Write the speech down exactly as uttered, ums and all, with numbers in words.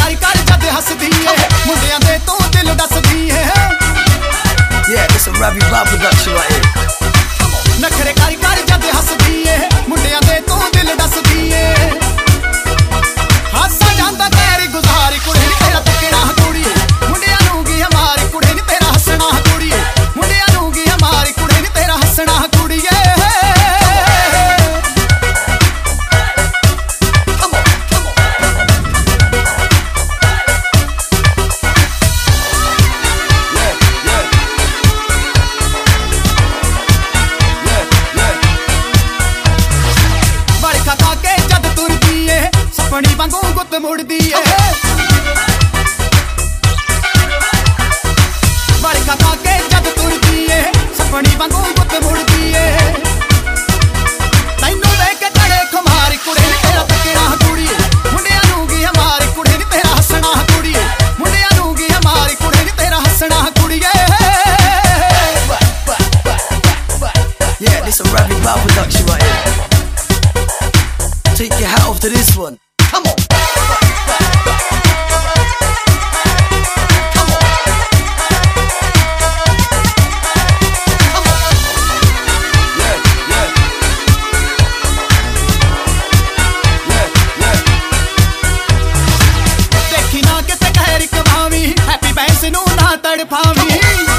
कारी कारी जद हसदी है मुंडियां दे तू दिल दसदी है Yeah, this a Ravi Bob production right here. नखरे कारी कारी जद हसदी है मुंडियां दे तू दिल दसदी है हासा जांदा तेरी गुजारी कुड़े नी तेरा तकड़ा कुड़िए मुंडियां नूं गी हमारी कुड़े नी तेरा हसना कुड़िए मुंडियां नूं गी हमारी कुड़े नी तेरा हसना कुड़िए सपनी वांगू गुत मुड़दी है बड़का खा के जद तुरदी है सपनी वांगू गुत मुड़दी है तैनू वेख के चढ़े खुमारी कुड़े नी तेरा तकड़ा कुड़िए मुंडियां नूं गी हमारी कुड़े नी तेरा हसना कुड़िए मुंडियां नूं गी हमारी कुड़े नी तेरा हसना कुड़िए Yeah, this a Ravi Bob production right here. Take your hat off to this one. Come on. देखी ना किते कहरी कवावी हैप्पी बैंस नू ना तड़फावी